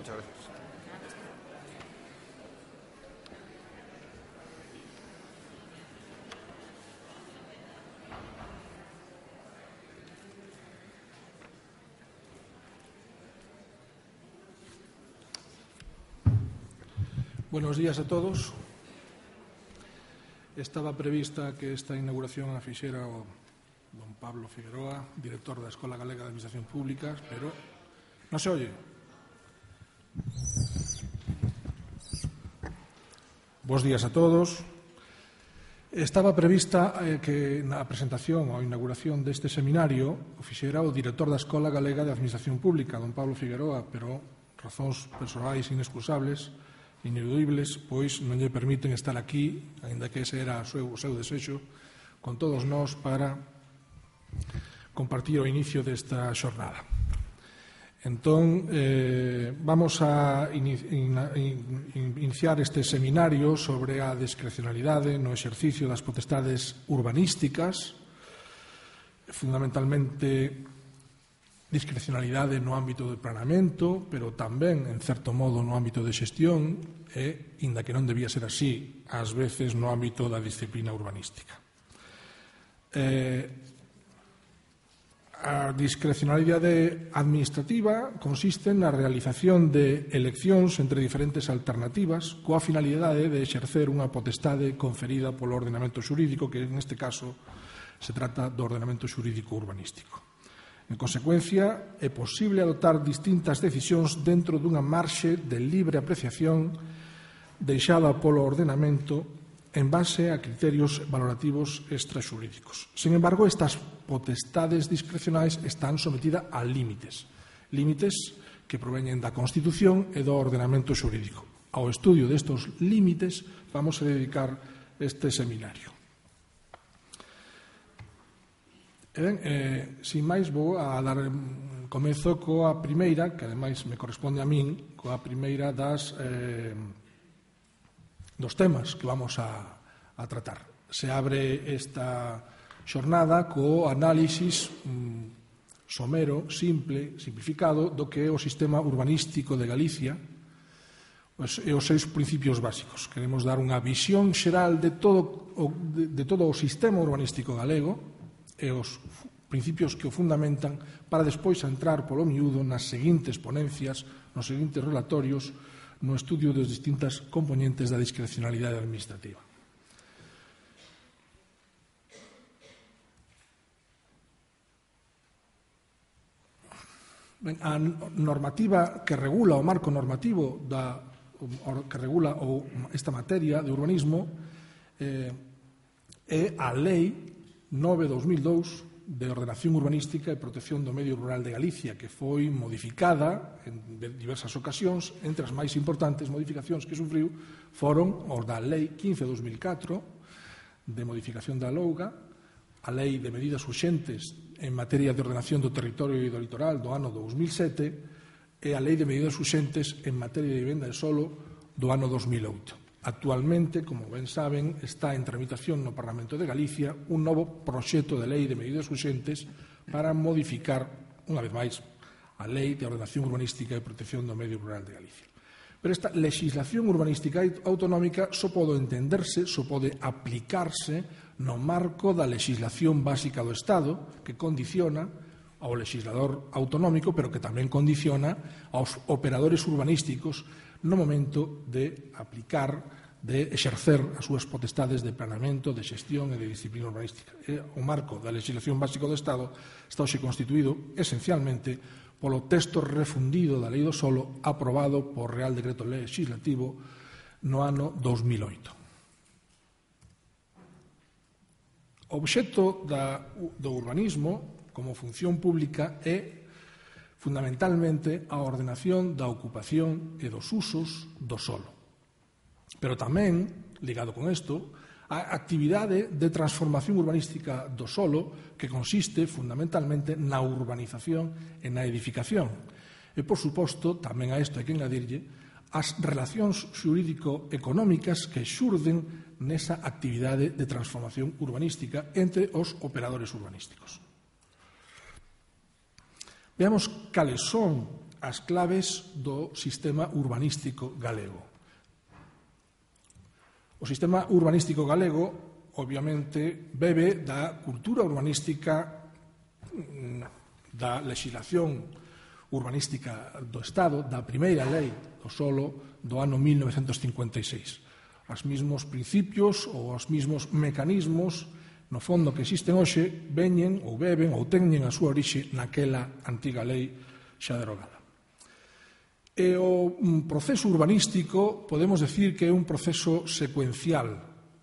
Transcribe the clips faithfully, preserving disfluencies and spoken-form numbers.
Muchas gracias. Buenos días a todos. Estaba prevista que esta inauguración a fixera o don Pablo Figueroa, director da Escola Galega de Administración Pública, pero non se oye. Bos días a todos. Estaba prevista eh, que na presentación ou inauguración deste seminario o fixera o director da Escola Galega de Administración Pública, don Pablo Figueroa, pero razóns persoais inexcusables, ineludibles, pois non lle permiten estar aquí, aínda que ese era o seu, o seu desexo, con todos nós para compartir o inicio desta xornada. Entón, eh, vamos a in, in, in, iniciar este seminario sobre a discrecionalidade no exercicio das potestades urbanísticas, fundamentalmente discrecionalidade no ámbito do planeamento, pero tamén, en certo modo, no ámbito de xestión e, inda que non debía ser así, ás veces no ámbito da disciplina urbanística. Eh, a discrecionalidade administrativa consiste na realización de eleccións entre diferentes alternativas coa finalidade de exercer unha potestade conferida polo ordenamento xurídico, que neste caso se trata do ordenamento xurídico urbanístico. En consecuencia, é posible adoptar distintas decisións dentro dunha marxe de libre apreciación deixada polo ordenamento en base a criterios valorativos extraxurídicos. Sin embargo, estas potestades discrecionais están sometidas a límites, límites que proveñen da Constitución e do ordenamento xurídico. Ao estudio destes límites vamos a dedicar este seminario. E ben, eh, sin máis, vou a dar comezo coa primeira, que ademais me corresponde a min, coa primeira das eh, dos temas que vamos a, a tratar. Se abre esta xornada co análisis mm, somero, simple, simplificado do que é o sistema urbanístico de Galicia e os seus principios básicos. Queremos dar unha visión xeral de todo o, de, de todo o sistema urbanístico galego e os principios que o fundamentan para despois entrar polo miúdo nas seguintes ponencias, nos seguintes relatorios, no estudio das distintas componentes da discrecionalidade administrativa. Ben, a normativa que regula o marco normativo da, que regula o, esta materia de urbanismo eh, é a Lei nove barra dos mil dous de Ordenación Urbanística e Protección do Medio Rural de Galicia, que foi modificada en diversas ocasións. Entre as máis importantes modificacións que sufriu foron os da Lei quince barra dos mil catro de modificación da Louga, a Lei de Medidas Urxentes en materia de ordenación do territorio e do litoral do ano dous mil sete e a Lei de Medidas Urxentes en materia de vivenda de solo do ano dos mil oito. Actualmente, como ben saben, está en tramitación no Parlamento de Galicia un novo proxecto de lei de medidas urxentes para modificar, unha vez máis, a Lei de Ordenación Urbanística e Protección do Medio Rural de Galicia. Pero esta legislación urbanística autonómica só pode entenderse, só pode aplicarse no marco da legislación básica do Estado, que condiciona ao legislador autonómico, pero que tamén condiciona aos operadores urbanísticos no momento de aplicar, de exercer as súas potestades de planeamento, de xestión e de disciplina urbanística. E o marco da legislación básica do Estado está hoxe constituído esencialmente polo texto refundido da Lei do Solo aprobado por Real Decreto Legislativo no ano dos mil oito. O obxecto da, do urbanismo como función pública é fundamentalmente a ordenación da ocupación e dos usos do solo. Pero tamén, ligado con isto, a actividade de transformación urbanística do solo que consiste fundamentalmente na urbanización e na edificación. E, por suposto, tamén a isto hai que engadirlle as relacións xurídico-económicas que xurden nesa actividade de transformación urbanística entre os operadores urbanísticos. Veamos cales son as claves do sistema urbanístico galego. O sistema urbanístico galego, obviamente, bebe da cultura urbanística, da legislación urbanística do Estado, da primeira lei do solo do ano mil novecentos cincuenta e seis. Os mesmos principios ou os mesmos mecanismos, no fondo, que existen hoxe, veñen ou beben ou teñen a súa orixe naquela antiga lei xa derogada. E o proceso urbanístico podemos decir que é un proceso secuencial,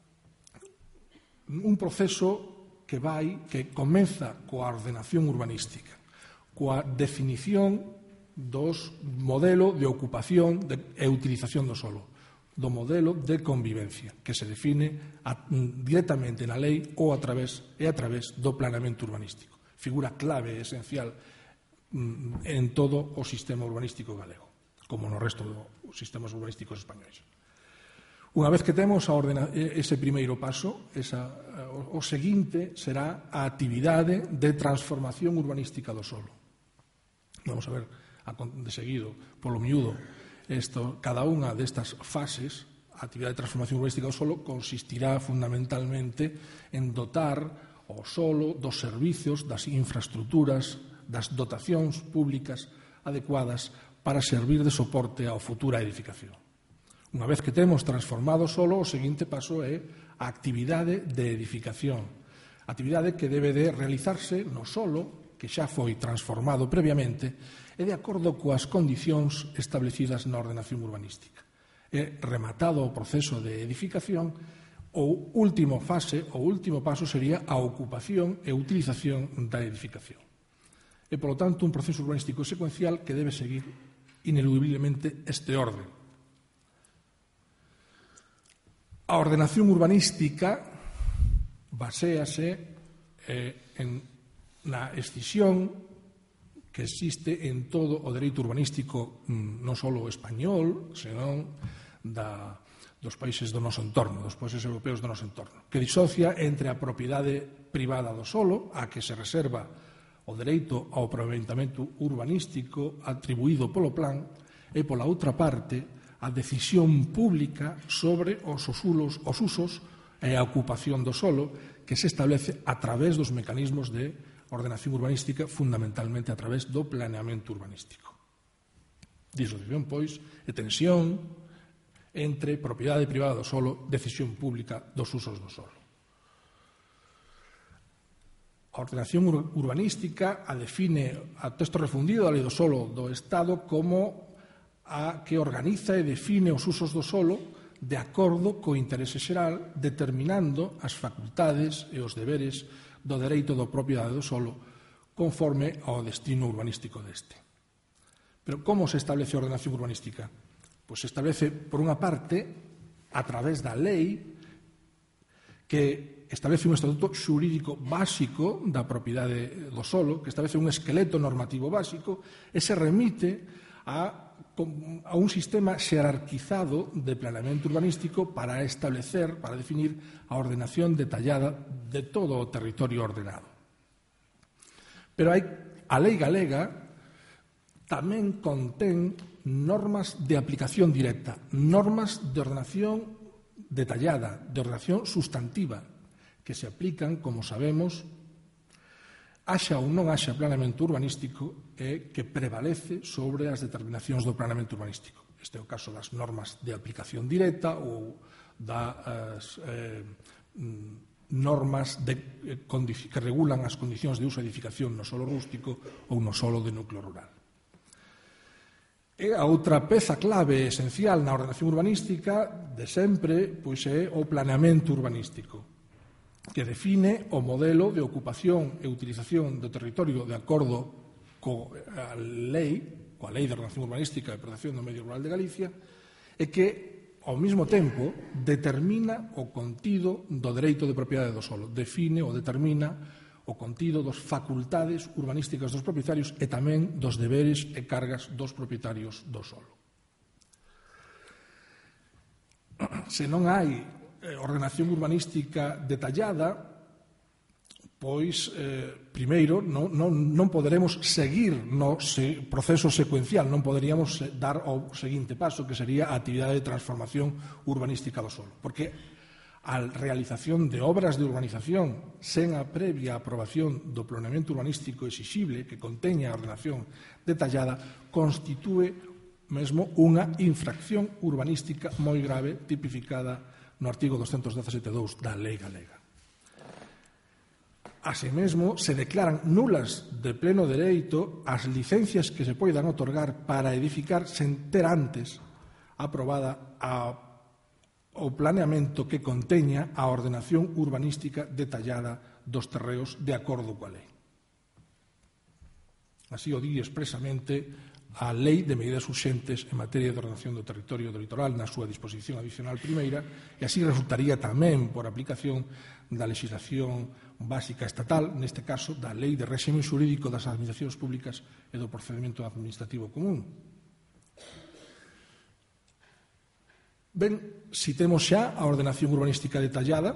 un proceso que vai, que comeza coa ordenación urbanística, coa definición dos modelo de ocupación e utilización do solo, do modelo de convivencia, que se define a, directamente na lei ou a través, e a través do planeamento urbanístico. Figura clave e esencial en todo o sistema urbanístico galego, como no resto dos sistemas urbanísticos españois. Unha vez que temos a ordena, ese primeiro paso, esa, o, o seguinte será a actividade de transformación urbanística do solo. Vamos a ver de seguido, polo miúdo, esto, cada unha destas fases, a actividade de transformación urbanística do solo consistirá fundamentalmente en dotar o solo dos servizos, das infraestructuras, das dotacións públicas adecuadas para servir de soporte á futura edificación. Unha vez que temos transformado o solo, o seguinte paso é a actividade de edificación. Actividade que debe de realizarse no solo, que xa foi transformado previamente, e de acordo coas condicións establecidas na ordenación urbanística. E rematado o proceso de edificación, o último fase, o último paso sería a ocupación e utilización da edificación. E, polo tanto, un proceso urbanístico secuencial que debe seguir ineludiblemente este orden. A ordenación urbanística baséase eh, en, na escisión que existe en todo o dereito urbanístico non só español, senón da, dos países do noso entorno, dos países europeos do noso entorno, que disocia entre a propiedade privada do solo, a que se reserva o dereito ao aproveitamento urbanístico atribuído polo plan, e, pola outra parte, a decisión pública sobre os usos, os usos e a ocupación do solo que se establece a través dos mecanismos de ordenación urbanística, fundamentalmente a través do planeamento urbanístico. Disociación, pois, e tensión entre propiedade privada do solo, decisión pública dos usos do solo. A ordenación urbanística a define a texto refundido da Lei do Solo do Estado como a que organiza e define os usos do solo de acordo co interese xeral, determinando as facultades e os deberes do dereito da propiedade do solo conforme ao destino urbanístico deste. Pero como se establece a ordenación urbanística? Pois se establece, por unha parte, a través da lei que establece un estatuto xurídico básico da propiedade do solo, que establece un esqueleto normativo básico e se remite a a un sistema xerarquizado de planeamento urbanístico para establecer, para definir a ordenación detallada de todo o territorio ordenado. Pero hai, a lei galega tamén contén normas de aplicación directa, normas de ordenación detallada, de ordenación sustantiva, que se aplican, como sabemos, haxa ou non haxa planeamento urbanístico e que prevalece sobre as determinacións do planeamento urbanístico. Este é o caso das normas de aplicación directa ou das eh, normas de, que regulan as condicións de uso e edificación no solo rústico ou no solo de núcleo rural. E a outra peza clave esencial na ordenación urbanística de sempre pois é o planeamento urbanístico, que define o modelo de ocupación e utilización do territorio de acordo coa lei, coa Lei de Ordenación Urbanística e Protección do Medio Rural de Galicia, e que, ao mesmo tempo, determina o contido do dereito de propiedade do solo, define ou determina o contido das facultades urbanísticas dos propietarios e tamén dos deberes e cargas dos propietarios do solo. Se non hai ordenación urbanística detallada, pois, eh, primeiro, non, non, non poderemos seguir no se, proceso secuencial, non poderíamos dar o seguinte paso, que sería a actividade de transformación urbanística do solo. Porque a realización de obras de urbanización sen a previa aprobación do planeamento urbanístico exixible que conteña a ordenación detallada constitúe mesmo unha infracción urbanística moi grave tipificada no artigo doscientos dezasete punto dous da Lei Galega. Asemesmo, se declaran nulas de pleno dereito as licencias que se poidan otorgar para edificar sen ter antes aprobada a, o planeamento que conteña a ordenación urbanística detallada dos terreos de acordo coa lei. Así o di expresamente a Lei de Medidas Urxentes en materia de ordenación do territorio do litoral na súa disposición adicional primeira, e así resultaría tamén por aplicación da legislación básica estatal, neste caso da Lei de Réxime Xurídico das Administracións Públicas e do Procedimento Administrativo Común. Ben, si temos xa a ordenación urbanística detallada,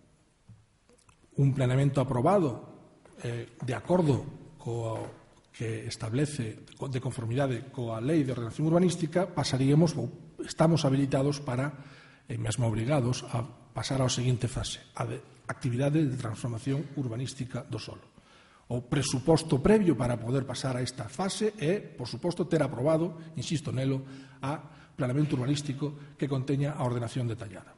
un planeamento aprobado eh, de acordo co que establece de conformidade coa Lei de Ordenación Urbanística, pasaríamos, ou estamos habilitados para, e mesmo obrigados, a pasar á seguinte fase, a de actividade de transformación urbanística do solo. O presuposto previo para poder pasar a esta fase é, por suposto, ter aprobado, insisto nelo, a planeamento urbanístico que conteña a ordenación detallada.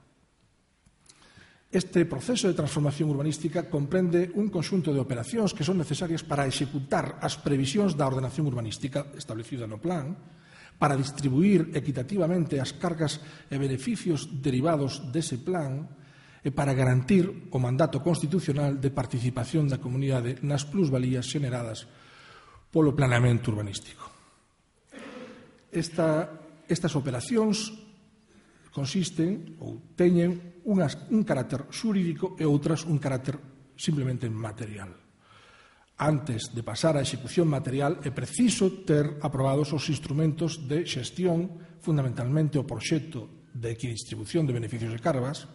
Este proceso de transformación urbanística comprende un conxunto de operacións que son necesarias para executar as previsións da ordenación urbanística establecida no plan, para distribuir equitativamente as cargas e beneficios derivados dese plan e para garantir o mandato constitucional de participación da comunidade nas plusvalías xeneradas polo planeamento urbanístico. Esta, estas operacións consisten ou teñen unhas, un carácter xurídico e outras un carácter simplemente material. Antes de pasar á execución material é preciso ter aprobados os instrumentos de xestión, fundamentalmente o proxecto de equidistribución de beneficios de cargas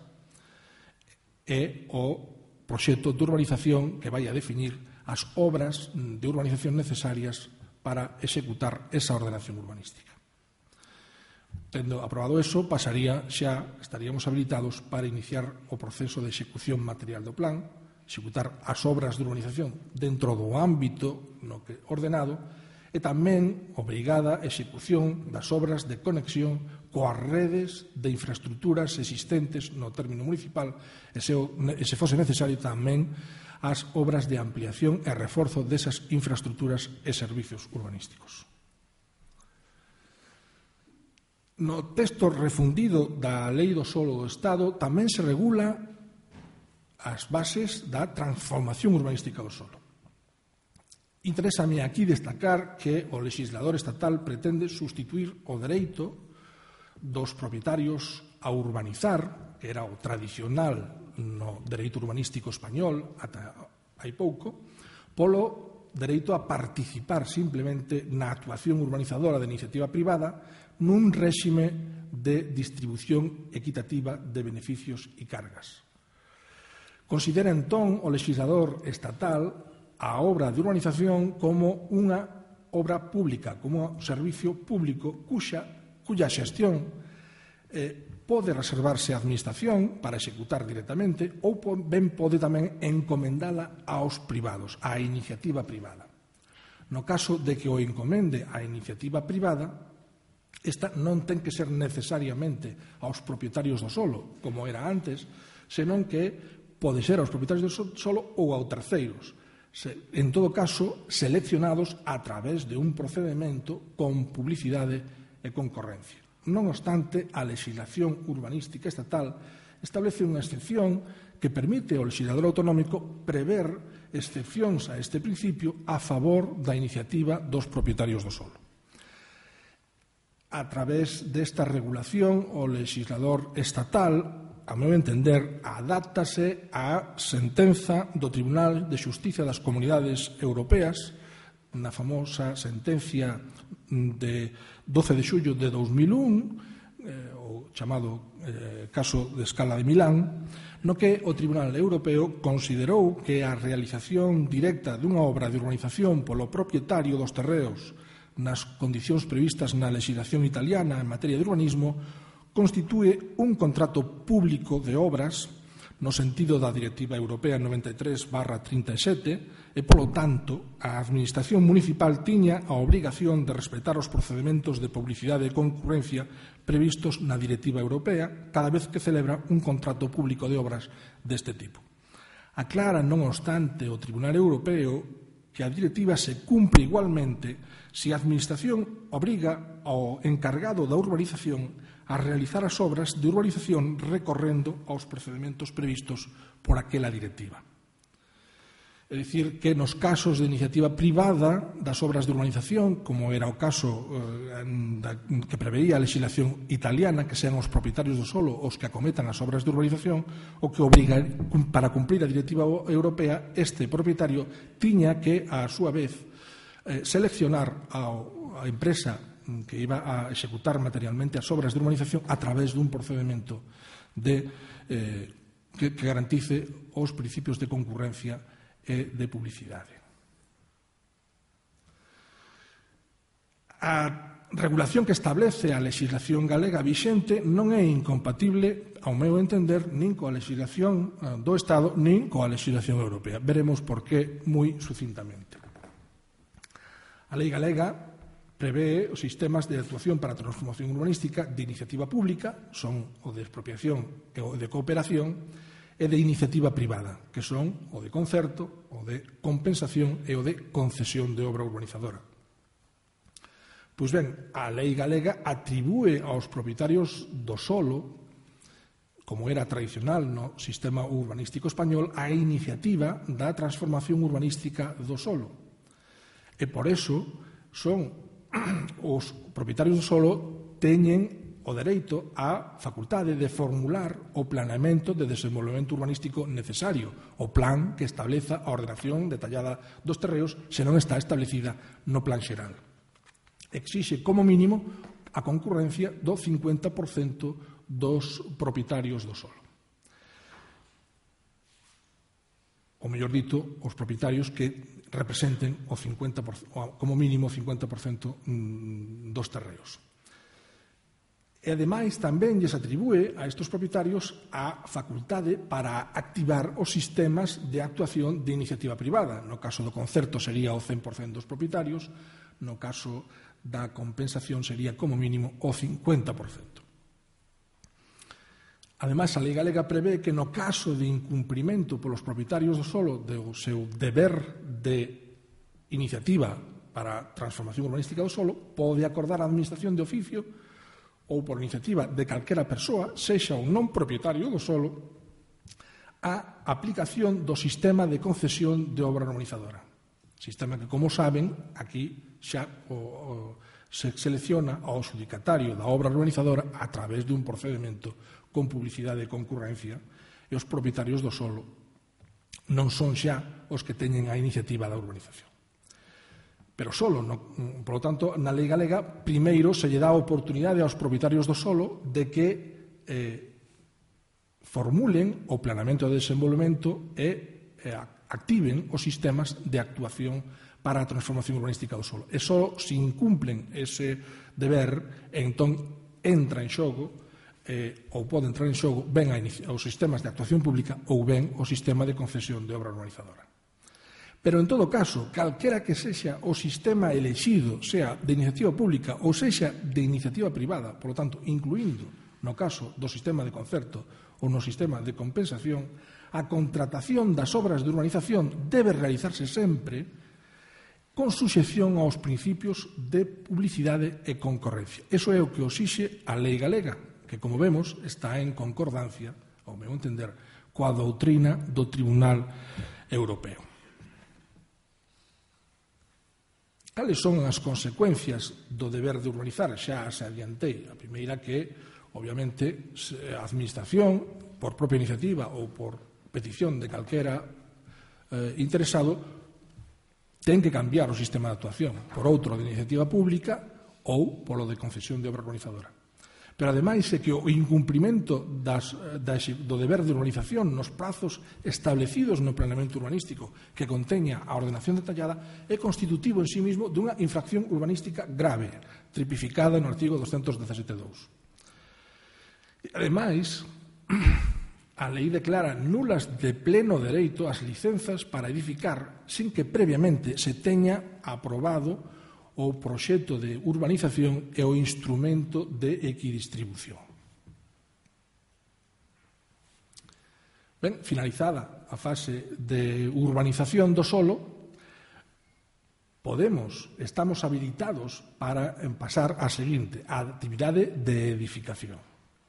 e o proxecto de urbanización que vai a definir as obras de urbanización necesarias para executar esa ordenación urbanística. Tendo aprobado eso, pasaría xa, estaríamos habilitados para iniciar o proceso de execución material do plan, executar as obras de urbanización dentro do ámbito no que ordenado e tamén obrigada a execución das obras de conexión coas redes de infraestructuras existentes no término municipal e se, e se fose necesario tamén as obras de ampliación e reforzo desas infraestructuras e servicios urbanísticos. No texto refundido da Lei do Solo do Estado tamén se regula as bases da transformación urbanística do solo. Interésame aquí destacar que o legislador estatal pretende sustituir o dereito dos propietarios a urbanizar, que era o tradicional no dereito urbanístico español ata hai pouco, polo dereito a participar simplemente na actuación urbanizadora de iniciativa privada nun réxime de distribución equitativa de beneficios e cargas. Considera entón o legislador estatal a obra de urbanización como unha obra pública, como un servicio público cuxa, cuya xestión eh, pode reservarse a administración para executar directamente ou ben pode tamén encomendala aos privados, á iniciativa privada. No caso de que o encomende á iniciativa privada, esta non ten que ser necesariamente aos propietarios do solo, como era antes, senón que pode ser aos propietarios do solo ou a terceiros, en todo caso seleccionados a través de un procedimento con publicidade e concorrencia. Non obstante, a legislación urbanística estatal establece unha excepción que permite ao legislador autonómico prever excepcións a este principio a favor da iniciativa dos propietarios do solo. A través desta regulación, o legislador estatal, a meu entender, adáptase á sentenza do Tribunal de Xustiza das Comunidades Europeas, na famosa sentencia de doce de xullo de dos mil un, eh, o chamado eh, caso de Escala de Milán, no que o Tribunal Europeo considerou que a realización directa dunha obra de urbanización polo propietario dos terreos nas condicións previstas na legislación italiana en materia de urbanismo constitúe un contrato público de obras no sentido da Directiva Europea noventa e tres barra trinta e sete e, polo tanto, a Administración Municipal tiña a obrigación de respetar os procedementos de publicidade e concurrencia previstos na Directiva Europea cada vez que celebra un contrato público de obras deste tipo. Aclara, non obstante, o Tribunal Europeo que a directiva se cumpre igualmente se a Administración obriga ao encargado da urbanización a realizar as obras de urbanización recorrendo aos procedementos previstos por aquela directiva. É dicir, que nos casos de iniciativa privada das obras de urbanización, como era o caso eh, da, que preveía a legislación italiana, que sean os propietarios do solo os que acometan as obras de urbanización, o que obriga, para cumprir a directiva europea, este propietario tiña que, a súa vez, eh, seleccionar a, a empresa que iba a executar materialmente as obras de urbanización a través dun procedimento de, eh, que, que garantice os principios de concurrencia e de publicidade. A regulación que establece a legislación galega vixente non é incompatible, ao meu entender, nin coa legislación do Estado, nin coa legislación europea. Veremos por qué moi sucintamente. A lei galega prevé os sistemas de actuación para a transformación urbanística de iniciativa pública, son o de expropiación e o de cooperación, e de iniciativa privada, que son o de concerto, o de compensación e o de concesión de obra urbanizadora. Pois ben, a lei galega atribúe aos propietarios do solo, como era tradicional no sistema urbanístico español, a iniciativa da transformación urbanística do solo. E por eso son os propietarios do solo teñen o dereito á facultade de formular o planeamento de desenvolvemento urbanístico necesario, o plan que estableza a ordenación detallada dos terreos se non está establecida no plan xeral. Exixe como mínimo a concurrencia do cincuenta por cento dos propietarios do solo. O mellor dito, os propietarios que representen o cincuenta por cento, como mínimo o cincuenta por cento dos terreos. E, ademais, tamén lles atribúe a estes propietarios a facultade para activar os sistemas de actuación de iniciativa privada. No caso do concerto sería o cen por cento dos propietarios, no caso da compensación sería como mínimo o cincuenta por cento. Ademais, a lei galega prevé que no caso de incumprimento polos propietarios do solo do seu deber de iniciativa para a transformación urbanística do solo, pode acordar a administración de oficio ou por iniciativa de calquera persoa, sexa un non propietario do solo, a aplicación do sistema de concesión de obra urbanizadora. Sistema que, como saben, aquí xa o, o, se selecciona ao adjudicatario da obra urbanizadora a través dun procedimento con publicidade e concurrencia, e os propietarios do solo non son xa os que teñen a iniciativa da urbanización. Pero solo, no, por lo tanto, na lei galega, primeiro se lle dá a oportunidade aos propietarios do solo de que eh, formulen o planeamento de desenvolvemento e eh, activen os sistemas de actuación para a transformación urbanística do solo. E só se incumplen ese deber, entón entra en xogo, eh, ou pode entrar en xogo, ben os sistemas de actuación pública ou ben o sistema de concesión de obra urbanizadora. Pero, en todo caso, calquera que sexa o sistema elexido, sea de iniciativa pública ou sexa de iniciativa privada, por lo tanto, incluindo, no caso do sistema de concerto ou no sistema de compensación, a contratación das obras de urbanización debe realizarse sempre con suxección aos principios de publicidade e concorrencia. Eso é o que exixe a lei galega, que, como vemos, está en concordancia, ao meu entender, coa doutrina do Tribunal Europeo. Cales son as consecuencias do deber de urbanizar? Xa se adiantei. A primeira que, obviamente, a Administración, por propia iniciativa ou por petición de calquera eh, interesado, ten que cambiar o sistema de actuación por outro de iniciativa pública ou polo de concesión de obra urbanizadora. Pero, ademais, é que o incumprimento das, das, do deber de urbanización nos prazos establecidos no planeamento urbanístico que conteña a ordenación detallada é constitutivo en sí mismo dunha infracción urbanística grave, tipificada no artigo doscientos dezasete punto dous. Ademais, a lei declara nulas de pleno dereito as licenzas para edificar sin que previamente se teña aprobado o proxecto de urbanización e o instrumento de equidistribución. Ben, finalizada a fase de urbanización do solo, podemos, estamos habilitados para pasar á seguinte, a actividade de edificación.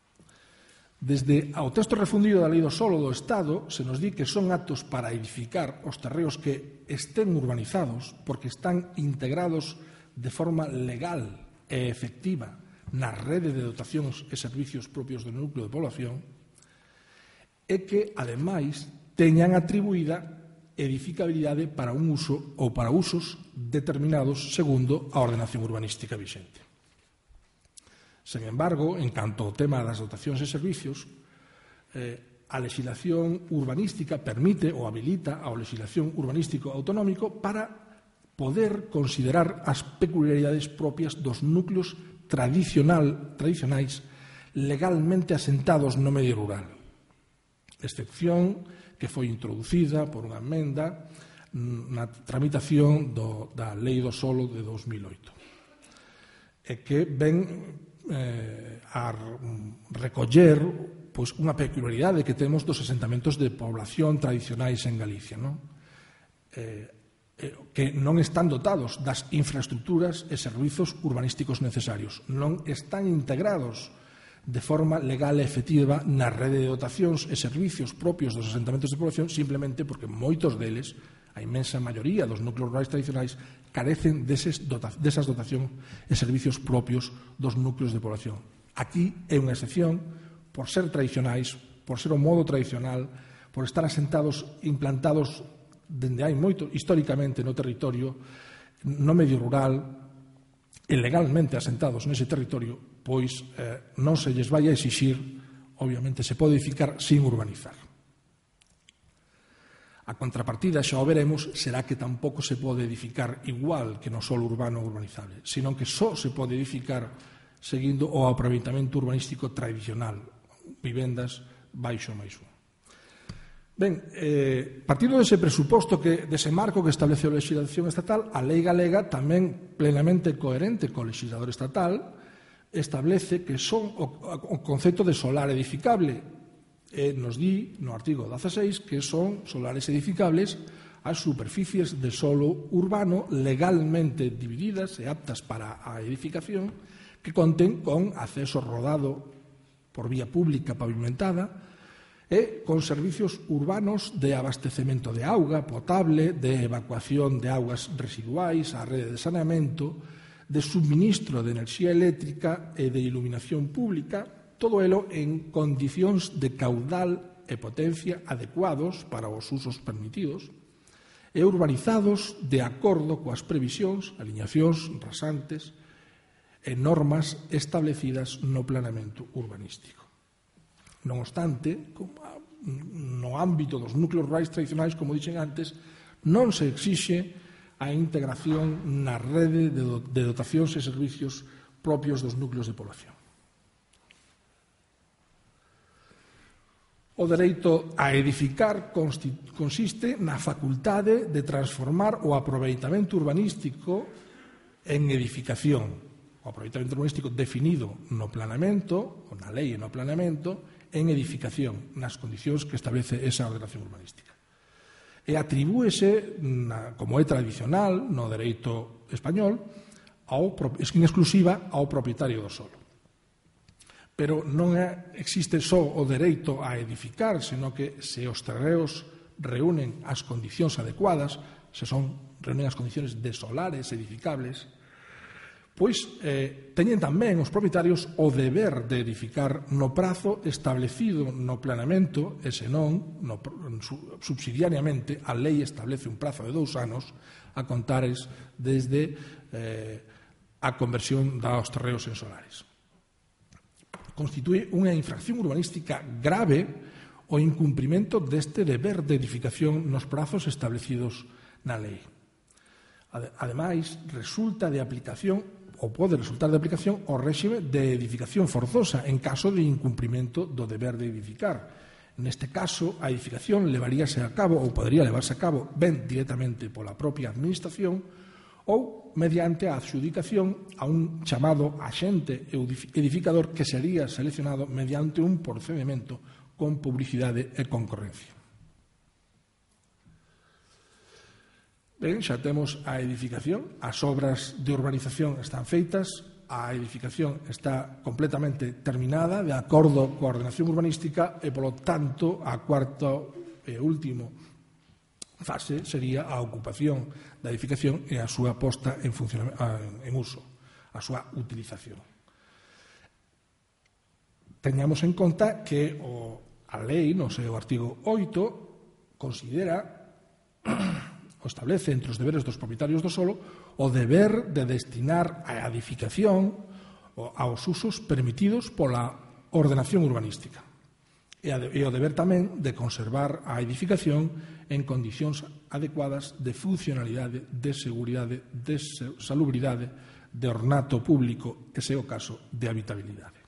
Desde ao texto refundido da Lei do Solo do Estado se nos di que son actos para edificar os terreos que estén urbanizados porque están integrados de forma legal e efectiva na rede de dotacións e servicios propios do núcleo de población e que, ademais, teñan atribuída edificabilidade para un uso ou para usos determinados segundo a ordenación urbanística vixente. Sen embargo, en canto ao tema das dotacións e servicios, eh, a legislación urbanística permite ou habilita ao legislación urbanístico autonómico para poder considerar as peculiaridades propias dos núcleos tradicional, tradicionais legalmente asentados no medio rural. Excepción que foi introducida por unha emenda na tramitación do, da Lei do Solo de dos mil oito e que ven eh, a recoller pois, unha peculiaridade que temos dos asentamentos de población tradicionais en Galicia, non? Eh, que non están dotados das infraestructuras e servizos urbanísticos necesarios, non están integrados de forma legal e efectiva na rede de dotacións e servicios propios dos asentamentos de población simplemente porque moitos deles, a inmensa maioría dos núcleos rurais tradicionais, carecen deses dota, desas dotacións e servicios propios dos núcleos de población. Aquí é unha excepción por ser tradicionais, por ser o modo tradicional, por estar asentados, implantados dende hai moito, históricamente no territorio, no medio rural, e legalmente asentados nese territorio, pois eh, non se lles vai a exixir, obviamente se pode edificar sin urbanizar. A contrapartida, xa o veremos, será que tampouco se pode edificar igual que no solo urbano urbanizable, senón que só se pode edificar seguindo o aproveitamento urbanístico tradicional, vivendas baixo máis un. Ben, eh, partindo dese presuposto, que, dese marco que establece a legislación estatal, a lei galega tamén plenamente coherente co legislador estatal establece que son o, o concepto de solar edificable e nos di no artigo dezaseis que son solares edificables as superficies de solo urbano legalmente divididas e aptas para a edificación que conten con acceso rodado por vía pública pavimentada e con servicios urbanos de abastecemento de auga potable, de evacuación de augas residuais á rede de saneamento, de suministro de enerxía eléctrica e de iluminación pública, todo elo en condicións de caudal e potencia adecuados para os usos permitidos e urbanizados de acordo coas previsións, aliñacións, rasantes e normas establecidas no planeamento urbanístico. Non obstante, no ámbito dos núcleos rurais tradicionais, como dixen antes, non se exixe a integración na rede de dotacións e servicios propios dos núcleos de población. O dereito a edificar consiste na facultade de transformar o aproveitamento urbanístico en edificación. O aproveitamento urbanístico definido no planeamento, ou na lei e no planeamento, en edificación, nas condicións que establece esa ordenación urbanística. E atribúese, como é tradicional no dereito español, ao, en exclusiva ao propietario do solo. Pero non é, existe só o dereito a edificar, senón que se os terreos reúnen as condicións adecuadas, se son reúnen as condicións de solares edificables, pois eh, teñen tamén os propietarios o deber de edificar no prazo establecido no planeamento e senón, no, subsidiariamente, a lei establece un prazo de dous anos a contares desde eh, a conversión dos terreos en solares. constitúe unha infracción urbanística grave o incumprimento deste deber de edificación nos prazos establecidos na lei. Ademais, resulta de aplicación ou pode resultar de aplicación o réxime de edificación forzosa en caso de incumprimento do deber de edificar. Neste caso, a edificación levaríase a cabo ou podría levarse a cabo ben directamente pola propia administración ou mediante a adxudicación a un chamado axente edificador que sería seleccionado mediante un procedimento con publicidade e concorrencia. Ben, xa temos a edificación, as obras de urbanización están feitas, a edificación está completamente terminada de acordo coa ordenación urbanística e, polo tanto, a cuarta e último fase sería a ocupación da edificación e a súa posta en, en uso, a súa utilización. Teñamos en conta que o, a lei, no seu artigo oito, considera o establece entre os deberes dos propietarios do solo o deber de destinar a edificación aos usos permitidos pola ordenación urbanística e o deber tamén de conservar a edificación en condicións adecuadas de funcionalidade, de seguridade, de salubridade, de ornato público e, se o caso, de habitabilidade.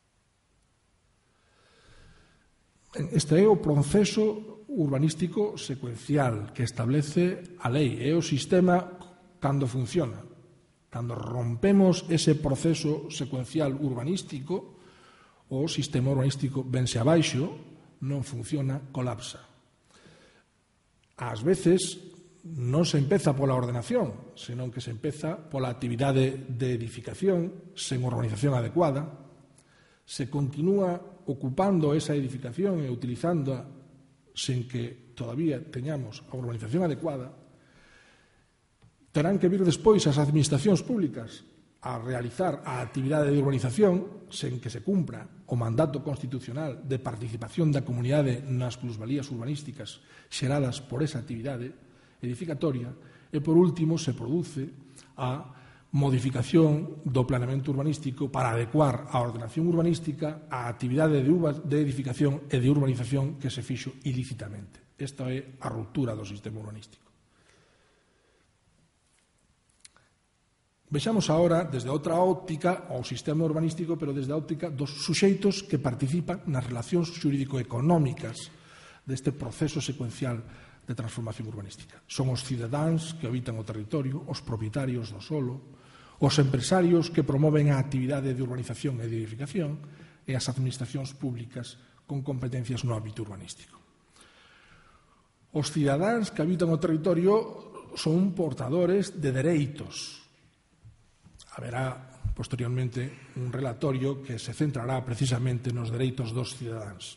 Este é o proceso urbanístico secuencial que establece a lei. É o sistema cando funciona. Cando rompemos ese proceso secuencial urbanístico, o sistema urbanístico vense abaixo, non funciona, colapsa. Ás veces non se empeza pola ordenación, senón que se empeza pola actividade de edificación sen urbanización adecuada, se continúa ocupando esa edificación e utilizándoa sen que todavía teñamos a urbanización adecuada, terán que vir despois as administracións públicas a realizar a actividade de urbanización sen que se cumpra o mandato constitucional de participación da comunidade nas plusvalías urbanísticas xeradas por esa actividade edificatoria e, por último, se produce a modificación do planeamento urbanístico para adecuar a ordenación urbanística á actividade de edificación e de urbanización que se fixo ilícitamente. Esta é a ruptura do sistema urbanístico. Vexamos agora, desde outra óptica, o sistema urbanístico, pero desde a óptica dos suxeitos que participan nas relacións xurídico-económicas deste proceso secuencial de transformación urbanística. Son os cidadáns que habitan o territorio, os propietarios do solo, os empresarios que promoven a actividade de urbanización e de edificación e as administracións públicas con competencias no ámbito urbanístico. Os cidadáns que habitan o territorio son portadores de dereitos. Haberá posteriormente un relatorio que se centrará precisamente nos dereitos dos cidadáns.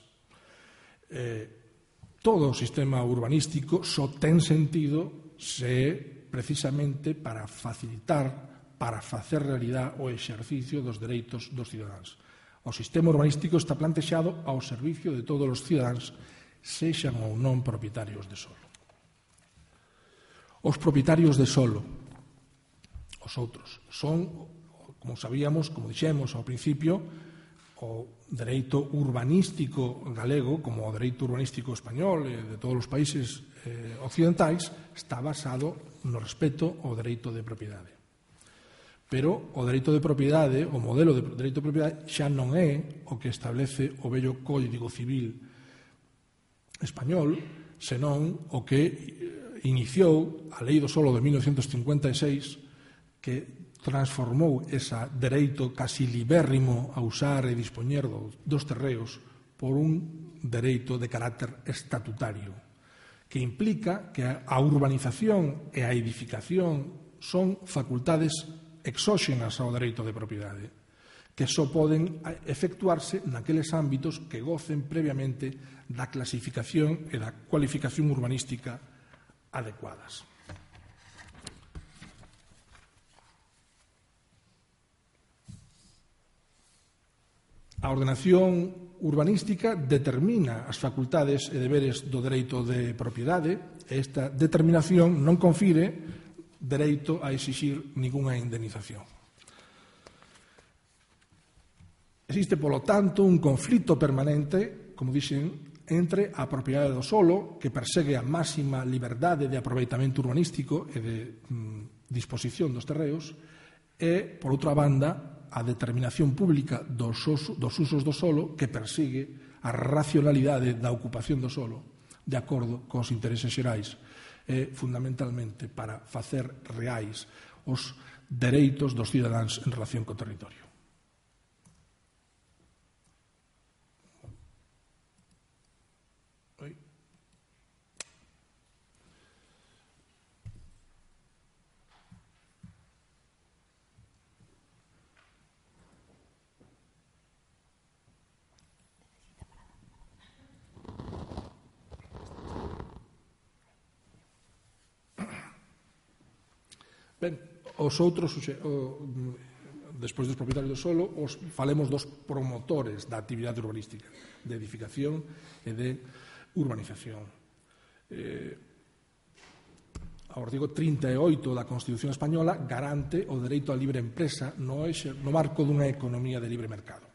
Eh, todo o sistema urbanístico só ten sentido se precisamente para facilitar, para facer realidade o exercicio dos dereitos dos cidadáns. O sistema urbanístico está plantexado ao servicio de todos os cidadáns, sexan ou non propietarios de solo. Os propietarios de solo, os outros, son, como sabíamos, como dixemos ao principio, o dereito urbanístico galego, como o dereito urbanístico español e de todos os países eh, occidentais, está basado no respeto ao dereito de propiedade. Pero o dereito de propiedade, o modelo de dereito de propiedade, xa non é o que establece o vello Código Civil español, senón o que iniciou a Lei do Solo de mil novecentos cincuenta e seis, que transformou ese dereito casi libérrimo a usar e dispoñer dos terreos por un dereito de carácter estatutario, que implica que a urbanización e a edificación son facultades exóxenas ao dereito de propiedade, que só poden efectuarse naqueles ámbitos que gocen previamente da clasificación e da cualificación urbanística adecuadas. A ordenación urbanística determina as facultades e deberes do dereito de propiedade e esta determinación non confire dereito a exixir ningunha indemnización. Existe, polo tanto, un conflito permanente, como dixen, entre a propiedade do solo, que persegue a máxima liberdade de aproveitamento urbanístico e de mm, disposición dos terreos, e, por outra banda, a determinación pública dos, dos usos do solo, que persigue a racionalidade da ocupación do solo, de acordo cos intereses xerais, e, fundamentalmente, para facer reais os dereitos dos cidadáns en relación co territorio. Ben, os outros, o, despois dos propietarios do solo, os falemos dos promotores da actividade urbanística, de edificación e de urbanización. Eh, o artigo trinta e oito da Constitución Española garante o dereito á libre empresa no, exe, no marco dunha economía de libre mercado.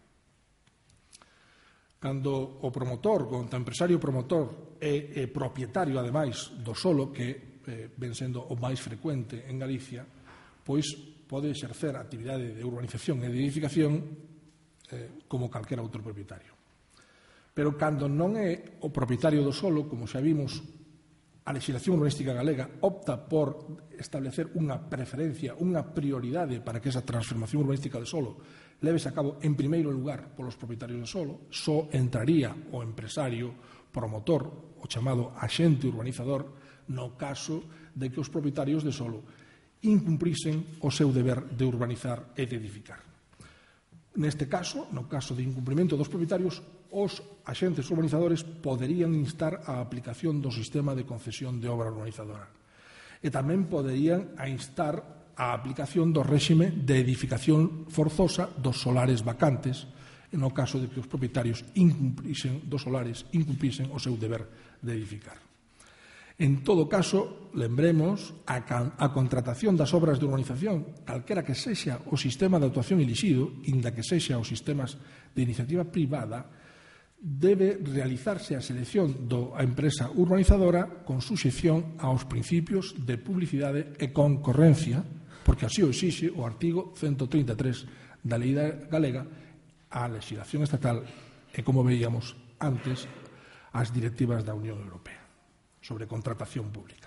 Cando o promotor, cando o empresario promotor é, é propietario, ademais, do solo, que eh, ven sendo o máis frecuente en Galicia, pois pode exercer a actividade de urbanización e de edificación eh, como calquera outro propietario. Pero cando non é o propietario do solo, como xa vimos, a legislación urbanística galega opta por establecer unha preferencia, unha prioridade para que esa transformación urbanística de solo levese a cabo en primeiro lugar polos propietarios do solo, só entraría o empresario promotor, o chamado axente urbanizador, no caso de que os propietarios de solo incumprisen o seu deber de urbanizar e de edificar. Neste caso, no caso de incumprimento dos propietarios, os axentes urbanizadores poderían instar a aplicación do sistema de concesión de obra urbanizadora e tamén poderían a instar a aplicación do réxime de edificación forzosa dos solares vacantes no caso de que os propietarios incumprisen dos solares, incumprisen o seu deber de edificar. En todo caso, lembremos a, a contratación das obras de urbanización, calquera que sexa o sistema de actuación elixido, inda que sexa os sistemas de iniciativa privada, debe realizarse a selección da empresa urbanizadora con suxección aos principios de publicidade e concorrencia, porque así o exixe o artigo ciento trinta e tres da Lei Galega, a legislación estatal e, como veíamos antes, as directivas da Unión Europea sobre contratación pública.